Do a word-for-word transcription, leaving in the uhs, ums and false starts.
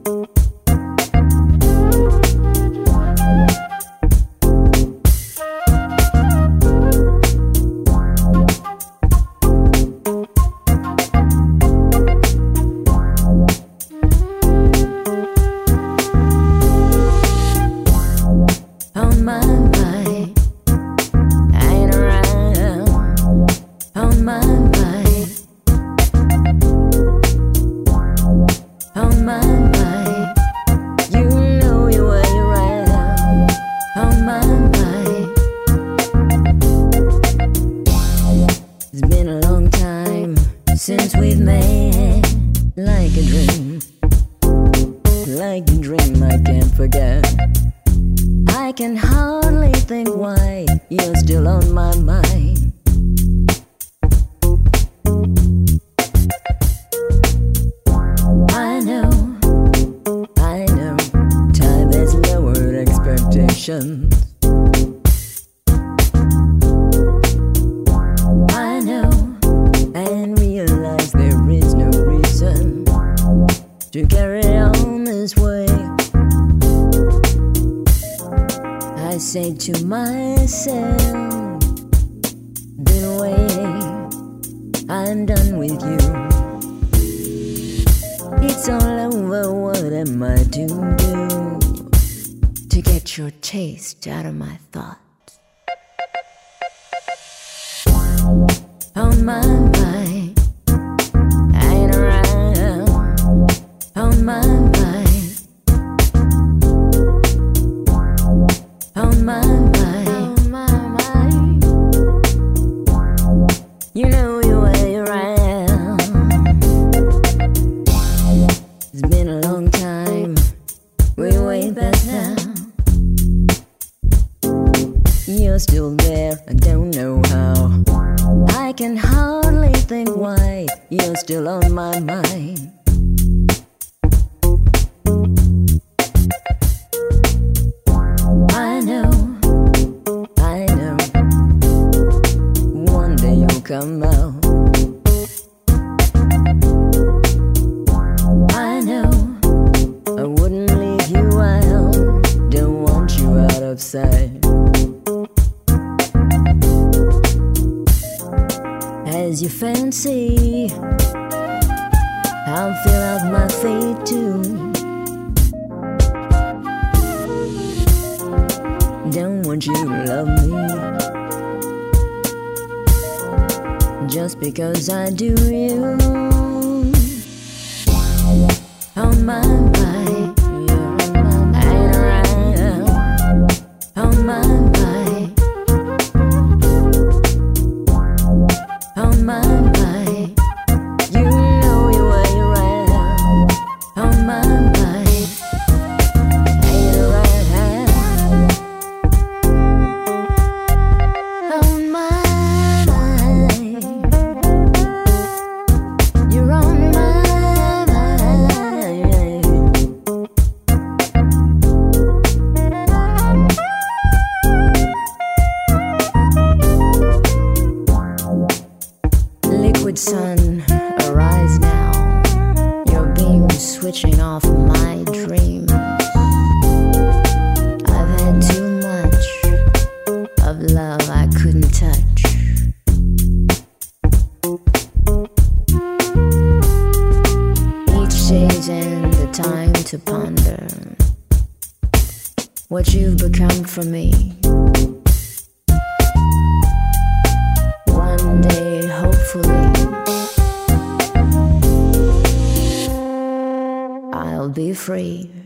Since we've met, like a dream, like a dream I can't forget. I can hardly think why you're still on my mind. I know, I know, time has lowered expectations. To carry on this way, I say to myself, been waiting, I'm done with you. It's all over, what am I to do to get your taste out of my thoughts? On my mind, I ain't around. On my mind, on my mind, on my mind. You know your way around. It's been a long time, we're way past now. You're still there, I don't know how. I can hardly think why you're still on my mind. I know, I know, one day you'll come out. I know, I wouldn't leave you out, don't want you out of sight. As you fancy, I'll fill out my fate too. Don't want you to love me just because I do you. On my mind, I ain't around. On my mind, on my mind, you know your way around. On my mind. Sun, arise now. Your beam switching off my dreams. I've had too much of love I couldn't touch. Each day's in the time to ponder what you've become for me. One day, hopefully, I'll be free.